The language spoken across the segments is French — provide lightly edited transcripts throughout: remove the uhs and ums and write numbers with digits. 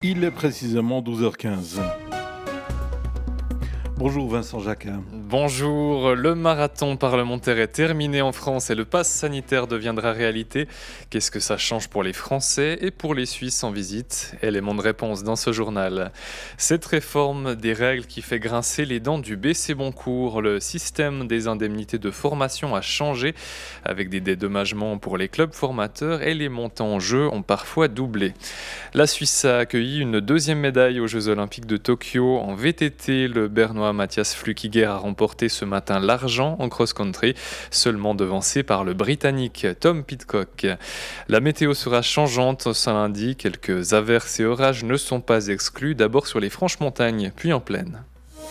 Il est précisément 12h15. Bonjour Vincent Jacquin. Bonjour, le marathon parlementaire est terminé en France et le pass sanitaire deviendra réalité. Qu'est-ce que ça change pour les Français et pour les Suisses en visite? Élément de réponse dans ce journal. Cette réforme des règles qui fait grincer les dents du BC Boncourt. Le système des indemnités de formation a changé avec des dédommagements pour les clubs formateurs et les montants en jeu ont parfois doublé. La Suisse a accueilli une deuxième médaille aux Jeux Olympiques de Tokyo en VTT. Le Bernois Matthias Flückiger a remporté ce matin l'argent en cross-country, seulement devancé par le Britannique Tom Pidcock. La météo sera changeante ce lundi. Quelques averses et orages ne sont pas exclus, d'abord sur les franches montagnes, puis en plaine.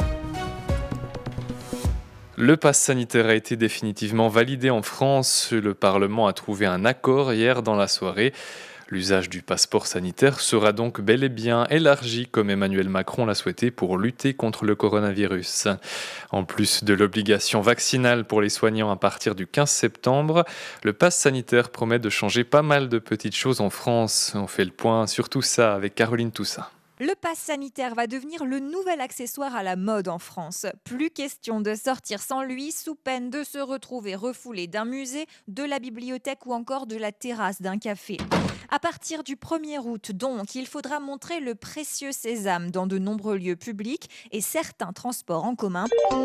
Le pass sanitaire a été définitivement validé en France. Le Parlement a trouvé un accord hier dans la soirée. L'usage du passeport sanitaire sera donc bel et bien élargi, comme Emmanuel Macron l'a souhaité, pour lutter contre le coronavirus. En plus de l'obligation vaccinale pour les soignants à partir du 15 septembre, le pass sanitaire promet de changer pas mal de petites choses en France. On fait le point sur tout ça avec Caroline Toussaint. Le pass sanitaire va devenir le nouvel accessoire à la mode en France. Plus question de sortir sans lui, sous peine de se retrouver refoulé d'un musée, de la bibliothèque ou encore de la terrasse d'un café. À partir du 1er août, donc, il faudra montrer le précieux sésame dans de nombreux lieux publics et certains transports en commun.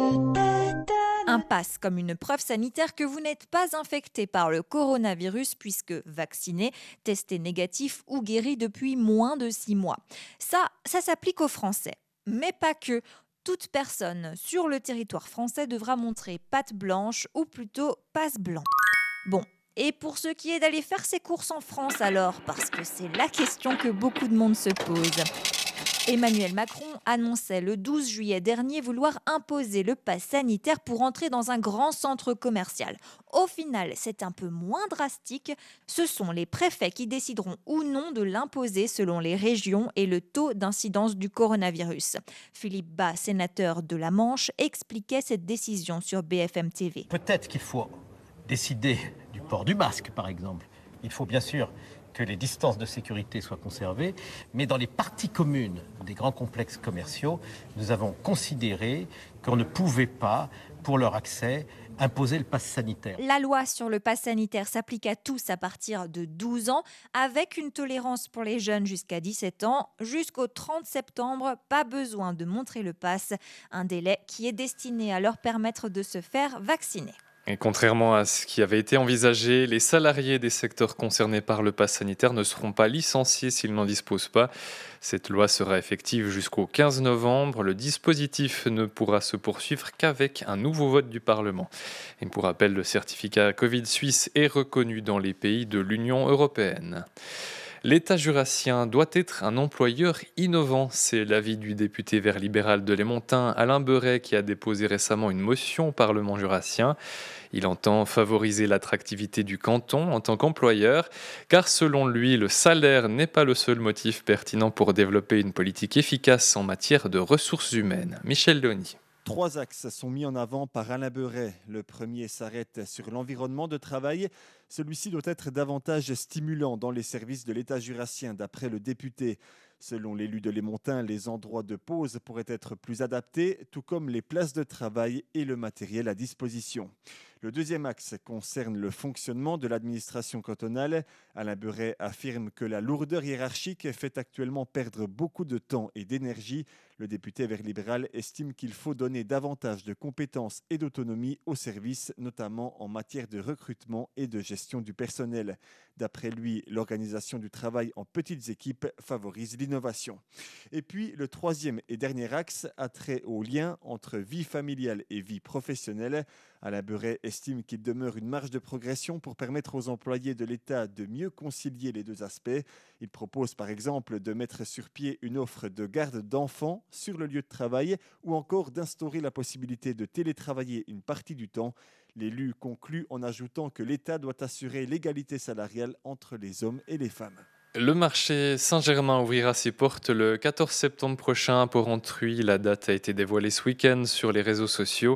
Un pass comme une preuve sanitaire que vous n'êtes pas infecté par le coronavirus puisque vacciné, testé négatif ou guéri depuis moins de 6 mois. Ça s'applique aux Français, mais pas que. Toute personne sur le territoire français devra montrer patte blanche ou plutôt passe blanc. Bon, et pour ce qui est d'aller faire ses courses en France alors, parce que c'est la question que beaucoup de monde se pose. Emmanuel Macron annonçait le 12 juillet dernier vouloir imposer le pass sanitaire pour entrer dans un grand centre commercial. Au final, c'est un peu moins drastique. Ce sont les préfets qui décideront ou non de l'imposer selon les régions et le taux d'incidence du coronavirus. Philippe Bas, sénateur de la Manche, expliquait cette décision sur BFM TV. Peut-être qu'il faut décider du port du masque, par exemple. Il faut bien sûr que les distances de sécurité soient conservées, mais dans les parties communes des grands complexes commerciaux, nous avons considéré qu'on ne pouvait pas, pour leur accès, imposer le pass sanitaire. La loi sur le pass sanitaire s'applique à tous à partir de 12 ans, avec une tolérance pour les jeunes jusqu'à 17 ans. Jusqu'au 30 septembre, pas besoin de montrer le pass, un délai qui est destiné à leur permettre de se faire vacciner. Et contrairement à ce qui avait été envisagé, les salariés des secteurs concernés par le pass sanitaire ne seront pas licenciés s'ils n'en disposent pas. Cette loi sera effective jusqu'au 15 novembre. Le dispositif ne pourra se poursuivre qu'avec un nouveau vote du Parlement. Et pour rappel, le certificat Covid suisse est reconnu dans les pays de l'Union européenne. L'État jurassien doit être un employeur innovant. C'est l'avis du député vert libéral de Lémontin, Alain Beuret, qui a déposé récemment une motion au Parlement jurassien. Il entend favoriser l'attractivité du canton en tant qu'employeur, car selon lui, le salaire n'est pas le seul motif pertinent pour développer une politique efficace en matière de ressources humaines. Michel Denis. 3 axes sont mis en avant par Alain Beuret. Le premier s'arrête sur l'environnement de travail. Celui-ci doit être davantage stimulant dans les services de l'État jurassien, d'après le député. Selon l'élu de Lémontin, les endroits de pause pourraient être plus adaptés, tout comme les places de travail et le matériel à disposition. Le deuxième axe concerne le fonctionnement de l'administration cantonale. Alain Beuret affirme que la lourdeur hiérarchique fait actuellement perdre beaucoup de temps et d'énergie. Le député vert libéral estime qu'il faut donner davantage de compétences et d'autonomie aux services, notamment en matière de recrutement et de gestion du personnel. D'après lui, l'organisation du travail en petites équipes favorise l'innovation. Et puis, le troisième et dernier axe a trait au lien entre vie familiale et vie professionnelle. Alain Beuret estime qu'il demeure une marge de progression pour permettre aux employés de l'État de mieux concilier les deux aspects. Il propose par exemple de mettre sur pied une offre de garde d'enfants sur le lieu de travail ou encore d'instaurer la possibilité de télétravailler une partie du temps. L'élu conclut en ajoutant que l'État doit assurer l'égalité salariale entre les hommes et les femmes. Le marché Saint-Germain ouvrira ses portes le 14 septembre prochain à Porrentruy. La date a été dévoilée ce week-end sur les réseaux sociaux.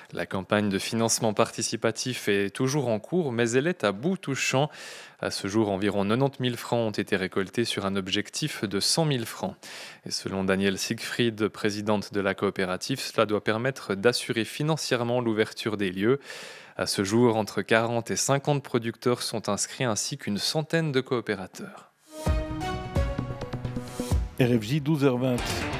La campagne de financement participatif est toujours en cours, mais elle est à bout touchant. À ce jour, environ 90 000 francs ont été récoltés sur un objectif de 100 000 francs. Et selon Danielle Siegfried, présidente de la coopérative, cela doit permettre d'assurer financièrement l'ouverture des lieux. À ce jour, entre 40 et 50 producteurs sont inscrits ainsi qu'une centaine de coopérateurs. RFJ 12h20.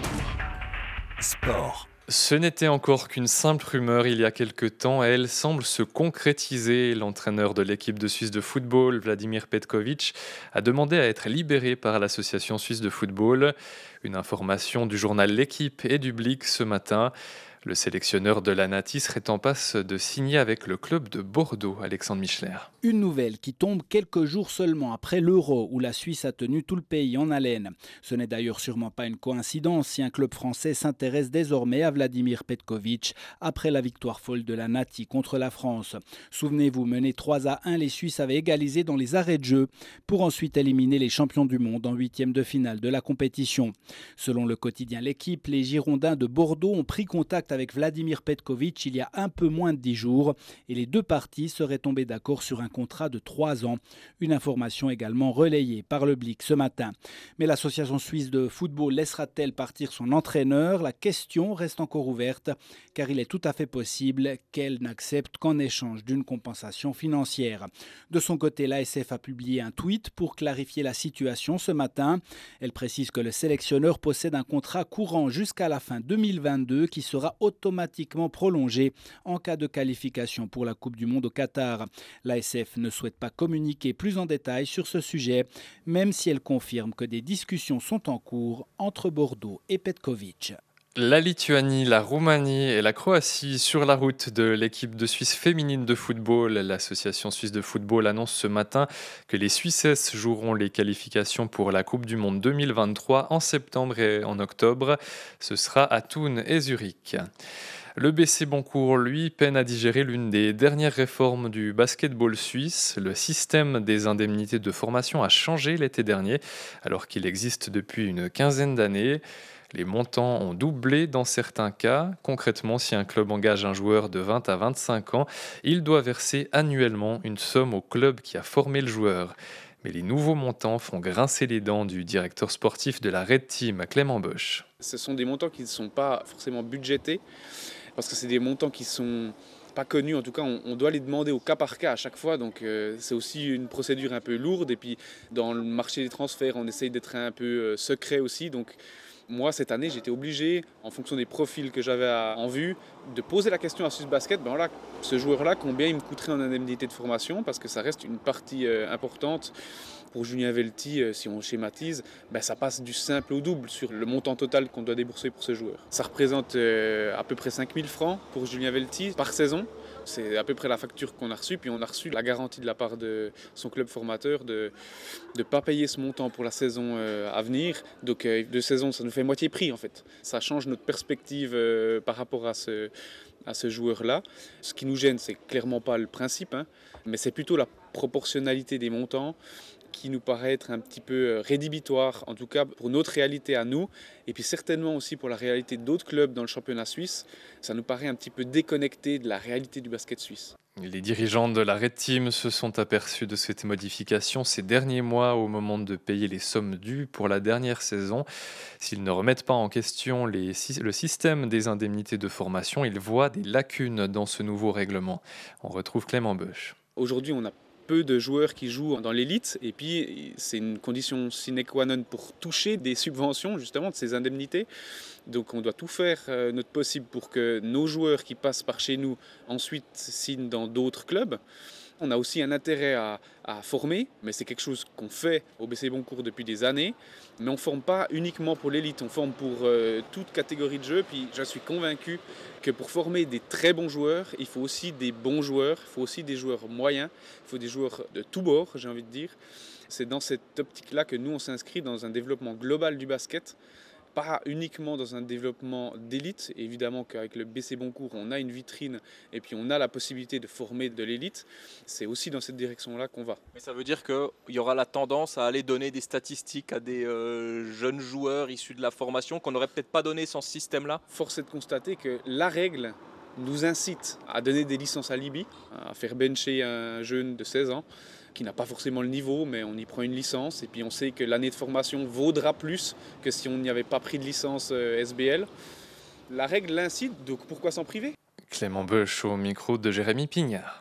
Sport. Ce n'était encore qu'une simple rumeur il y a quelque temps et elle semble se concrétiser. L'entraîneur de l'équipe de Suisse de football, Vladimir Petkovic, a demandé à être libéré par l'association suisse de football. Une information du journal L'Équipe et du Blick ce matin. Le sélectionneur de la Nati serait en passe de signer avec le club de Bordeaux, Alexandre Michler. Une nouvelle qui tombe quelques jours seulement après l'Euro où la Suisse a tenu tout le pays en haleine. Ce n'est d'ailleurs sûrement pas une coïncidence si un club français s'intéresse désormais à Vladimir Petkovic après la victoire folle de la Nati contre la France. Souvenez-vous, menés 3-1, les Suisses avaient égalisé dans les arrêts de jeu pour ensuite éliminer les champions du monde en huitième de finale de la compétition. Selon le quotidien L'Équipe, les Girondins de Bordeaux ont pris contact avec Vladimir Petkovic il y a un peu moins de 10 jours et les deux parties seraient tombées d'accord sur un contrat de 3 ans. Une information également relayée par le Blick ce matin. Mais l'association suisse de football laissera-t-elle partir son entraîneur? La question reste encore ouverte car il est tout à fait possible qu'elle n'accepte qu'en échange d'une compensation financière. De son côté, l'ASF a publié un tweet pour clarifier la situation ce matin. Elle précise que le sélectionneur possède un contrat courant jusqu'à la fin 2022 qui sera automatiquement prolongé en cas de qualification pour la Coupe du Monde au Qatar. L'ASF ne souhaite pas communiquer plus en détail sur ce sujet, même si elle confirme que des discussions sont en cours entre Bordeaux et Petkovic. La Lituanie, la Roumanie et la Croatie sur la route de l'équipe de Suisse féminine de football. L'association suisse de football annonce ce matin que les Suissesses joueront les qualifications pour la Coupe du Monde 2023 en septembre et en octobre. Ce sera à Thun et Zurich. Le BC Boncourt, lui, peine à digérer l'une des dernières réformes du basketball suisse. Le système des indemnités de formation a changé l'été dernier, alors qu'il existe depuis une quinzaine d'années. Les montants ont doublé dans certains cas. Concrètement, si un club engage un joueur de 20 à 25 ans, il doit verser annuellement une somme au club qui a formé le joueur. Mais les nouveaux montants font grincer les dents du directeur sportif de la Red Team, Clément Bosch. Ce sont des montants qui ne sont pas forcément budgétés, parce que c'est des montants qui sont pas connus. En tout cas, on doit les demander au cas par cas à chaque fois. Donc c'est aussi une procédure un peu lourde. Et puis dans le marché des transferts, on essaye d'être un peu secret aussi. Donc moi, cette année, j'étais obligé, en fonction des profils que j'avais en vue, de poser la question à Swiss Basket, ben voilà, ce joueur-là, combien il me coûterait en indemnité de formation, parce que ça reste une partie importante. Pour Julien Velti, si on schématise, ben ça passe du simple au double sur le montant total qu'on doit débourser pour ce joueur. Ça représente à peu près 5 000 francs pour Julien Velti par saison. C'est à peu près la facture qu'on a reçue, puis on a reçu la garantie de la part de son club formateur de ne pas payer ce montant pour la saison à venir. Donc 2 saisons, ça nous fait moitié prix en fait. Ça change notre perspective par rapport à ce joueur-là. Ce qui nous gêne, c'est clairement pas le principe, mais c'est plutôt la proportionnalité des montants qui nous paraît être un petit peu rédhibitoire, en tout cas pour notre réalité à nous, et puis certainement aussi pour la réalité d'autres clubs dans le championnat suisse. Ça nous paraît un petit peu déconnecté de la réalité du basket suisse. Les dirigeants de la Red Team se sont aperçus de cette modification ces derniers mois au moment de payer les sommes dues pour la dernière saison. S'ils ne remettent pas en question le système des indemnités de formation, ils voient des lacunes dans ce nouveau règlement. On retrouve Clément Bosch. Aujourd'hui, on a peu de joueurs qui jouent dans l'élite et puis c'est une condition sine qua non pour toucher des subventions justement de ces indemnités. Donc on doit tout faire notre possible pour que nos joueurs qui passent par chez nous ensuite signent dans d'autres clubs. On a aussi un intérêt à former, mais c'est quelque chose qu'on fait au BC Boncourt depuis des années. Mais on ne forme pas uniquement pour l'élite, on forme pour toute catégorie de jeu. Puis je suis convaincu que pour former des très bons joueurs, il faut aussi des bons joueurs, il faut aussi des joueurs moyens, il faut des joueurs de tous bords, j'ai envie de dire. C'est dans cette optique-là que nous, on s'inscrit dans un développement global du basket. Pas uniquement dans un développement d'élite, évidemment qu'avec le BC Boncourt, on a une vitrine et puis on a la possibilité de former de l'élite. C'est aussi dans cette direction-là qu'on va. Mais ça veut dire qu'il y aura la tendance à aller donner des statistiques à des jeunes joueurs issus de la formation qu'on n'aurait peut-être pas donné sans ce système-là. Force est de constater que la règle nous incite à donner des licences à Libye, à faire bencher un jeune de 16 ans qui n'a pas forcément le niveau, mais on y prend une licence et puis on sait que l'année de formation vaudra plus que si on n'y avait pas pris de licence SBL. La règle l'incite, donc pourquoi s'en priver ? Clément Beuch au micro de Jérémy Pignard.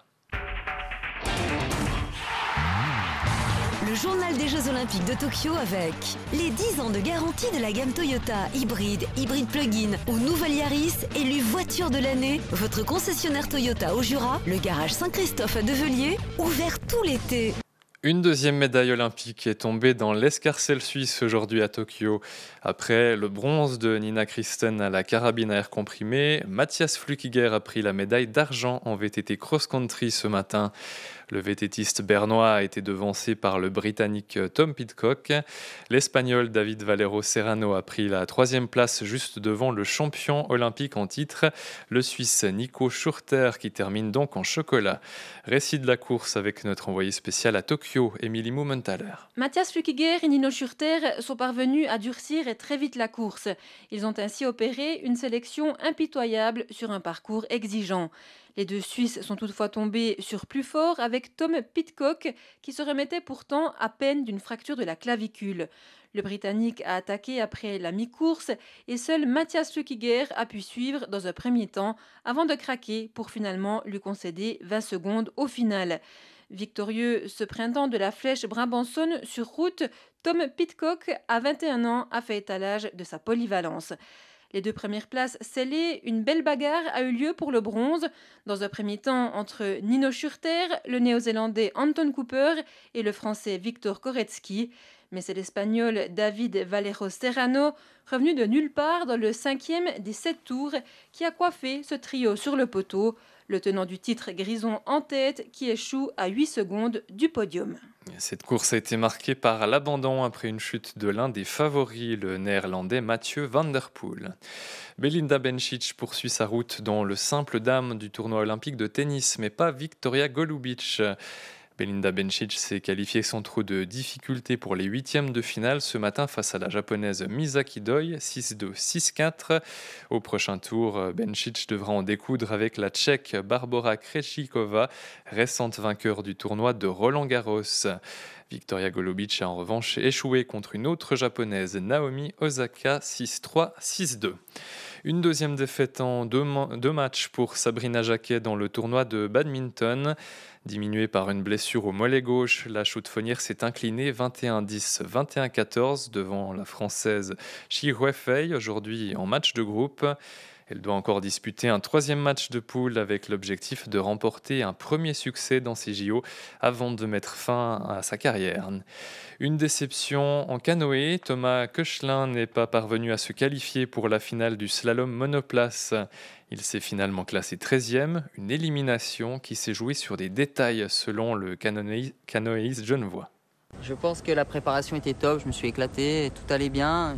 Le journal des Jeux Olympiques de Tokyo avec les 10 ans de garantie de la gamme Toyota, hybride plug-in ou nouvelle Yaris, élue voiture de l'année. Votre concessionnaire Toyota au Jura, le garage Saint-Christophe à Develier, ouvert tout l'été. Une deuxième médaille olympique est tombée dans l'escarcelle suisse aujourd'hui à Tokyo. Après le bronze de Nina Christen à la carabine à air comprimé, Matthias Flückiger a pris la médaille d'argent en VTT cross-country ce matin. Le VTTiste bernois a été devancé par le Britannique Tom Pidcock. L'Espagnol David Valero Serrano a pris la 3e place juste devant le champion olympique en titre, le Suisse Nico Schurter, qui termine donc en chocolat. Récit de la course avec notre envoyé spécial à Tokyo, Émilie Mumenthaler. Matthias Flückiger et Nino Schurter sont parvenus à durcir très vite la course. Ils ont ainsi opéré une sélection impitoyable sur un parcours exigeant. Les deux Suisses sont toutefois tombés sur plus fort avec Tom Pidcock qui se remettait pourtant à peine d'une fracture de la clavicule. Le Britannique a attaqué après la mi-course et seul Matthias Flückiger a pu suivre dans un premier temps avant de craquer pour finalement lui concéder 20 secondes au final. Victorieux ce printemps de la flèche Brabançonne sur route, Tom Pidcock, à 21 ans, a fait étalage de sa polyvalence. Les 2 premières places scellées, une belle bagarre a eu lieu pour le bronze. Dans un premier temps, entre Nino Schurter, le néo-zélandais Anton Cooper et le français Victor Koretsky. Mais c'est l'Espagnol David Valero Serrano, revenu de nulle part dans le 5e des 7 tours, qui a coiffé ce trio sur le poteau. Le tenant du titre Grison en tête qui échoue à 8 secondes du podium. Cette course a été marquée par l'abandon après une chute de l'un des favoris, le néerlandais Mathieu van der Poel. Belinda Bencic poursuit sa route dans le simple dame du tournoi olympique de tennis, mais pas Victoria Golubic. Belinda Bencic s'est qualifiée sans trop de difficultés pour les 8e de finale ce matin face à la japonaise Misaki Doi, 6-2, 6-4. Au prochain tour, Bencic devra en découdre avec la Tchèque Barbora Krejcikova, récente vainqueur du tournoi de Roland-Garros. Victoria Golubic a en revanche échoué contre une autre japonaise, Naomi Osaka, 6-3, 6-2. Une deuxième défaite en deux matchs pour Sabrina Jacquet dans le tournoi de badminton. Diminuée par une blessure au mollet gauche, la chaux-de-fonnière s'est inclinée 21-10, 21-14 devant la Française Shi Huifei, aujourd'hui en match de groupe. Elle doit encore disputer un 3e match de poule avec l'objectif de remporter un premier succès dans ces JO avant de mettre fin à sa carrière. Une déception en canoë, Thomas Koechlin n'est pas parvenu à se qualifier pour la finale du slalom monoplace. Il s'est finalement classé 13e, une élimination qui s'est jouée sur des détails selon le canoëiste genevois. Je pense que la préparation était top, je me suis éclaté, tout allait bien.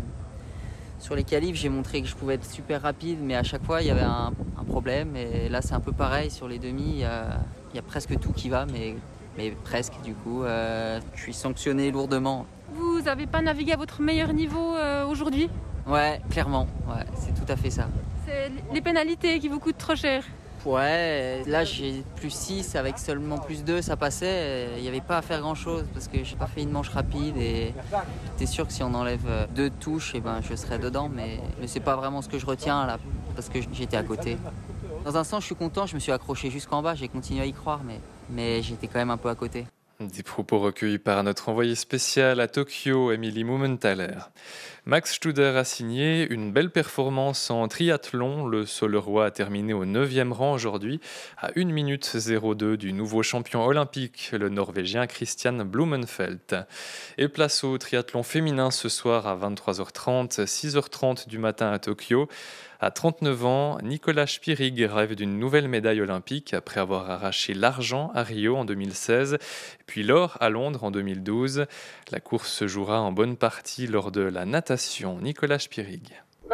Sur les qualifs, j'ai montré que je pouvais être super rapide, mais à chaque fois, il y avait un problème. Et là, c'est un peu pareil. Sur les demi, il y a presque tout qui va, mais presque, du coup. Je suis sanctionné lourdement. Vous n'avez pas navigué à votre meilleur niveau aujourd'hui ? Ouais, clairement. Ouais, c'est tout à fait ça. C'est les pénalités qui vous coûtent trop cher. Ouais, là j'ai plus 6 avec seulement plus 2, ça passait. Il n'y avait pas à faire grand chose parce que j'ai pas fait une manche rapide et j'étais sûr que si on enlève 2 touches, eh ben, je serais dedans. Mais c'est pas vraiment ce que je retiens là parce que j'étais à côté. Dans un sens, je suis content, je me suis accroché jusqu'en bas, j'ai continué à y croire, mais j'étais quand même un peu à côté. Des propos recueillis par notre envoyé spécial à Tokyo, Émilie Mumenthaler. Max Studer a signé une belle performance en triathlon. Le Solerois a terminé au 9e rang aujourd'hui, à 1 minute 02 du nouveau champion olympique, le Norvégien Christian Blumenfeld. Et place au triathlon féminin ce soir à 23h30, 6h30 du matin à Tokyo. À 39 ans, Nicolas Spirig rêve d'une nouvelle médaille olympique après avoir arraché l'argent à Rio en 2016, puis l'or à Londres en 2012. La course se jouera en bonne partie lors de la natation. Nicolas Spirig.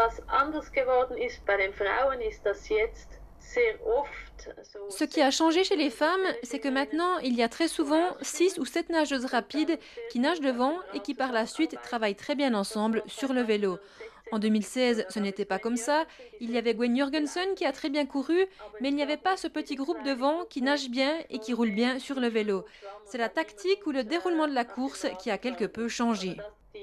Ce qui a changé chez les femmes, c'est que maintenant, il y a très souvent 6 ou 7 nageuses rapides qui nagent devant et qui par la suite travaillent très bien ensemble sur le vélo. En 2016, ce n'était pas comme ça. Il y avait Gwen Jorgensen qui a très bien couru, mais il n'y avait pas ce petit groupe devant qui nage bien et qui roule bien sur le vélo. C'est la tactique ou le déroulement de la course qui a quelque peu changé.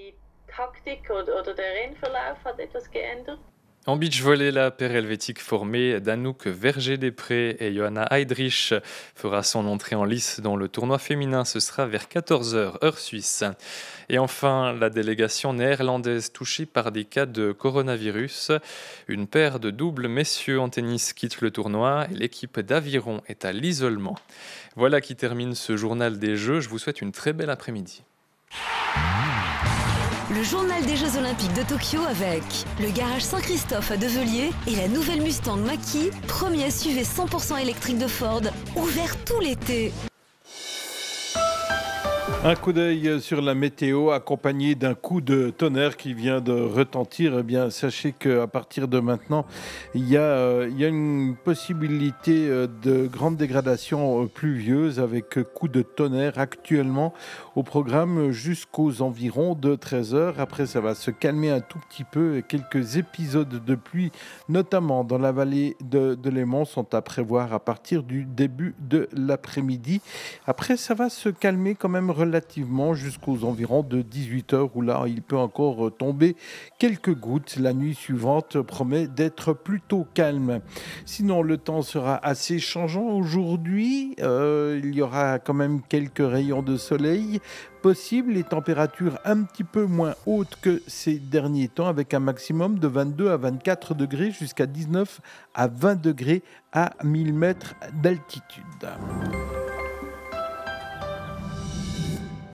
En beach volley, la paire helvétique formée d'Anouk Verger-Després et Johanna Heydrich fera son entrée en lice dans le tournoi féminin. Ce sera vers 14h, heure suisse. Et enfin, la délégation néerlandaise touchée par des cas de coronavirus. Une paire de doubles messieurs en tennis quitte le tournoi et l'équipe d'aviron est à l'isolement. Voilà qui termine ce journal des Jeux. Je vous souhaite une très belle après-midi. Le journal des Jeux Olympiques de Tokyo avec le garage Saint-Christophe à Develier et la nouvelle Mustang Mach-E, premier SUV 100% électrique de Ford, ouvert tout l'été. Un coup d'œil sur la météo accompagné d'un coup de tonnerre qui vient de retentir. Eh bien, sachez qu'à partir de maintenant, il y a une possibilité de grande dégradation pluvieuse avec coup de tonnerre actuellement au programme jusqu'aux environs de 13h. Après, ça va se calmer un tout petit peu et quelques épisodes de pluie, notamment dans la vallée de Léman, sont à prévoir à partir du début de l'après-midi. Après, ça va se calmer quand même relativement jusqu'aux environs de 18h où là, il peut encore tomber quelques gouttes. La nuit suivante promet d'être plutôt calme. Sinon, le temps sera assez changeant aujourd'hui. Il y aura quand même quelques rayons de soleil possibles, les températures un petit peu moins hautes que ces derniers temps avec un maximum de 22 à 24 degrés jusqu'à 19 à 20 degrés à 1000 mètres d'altitude.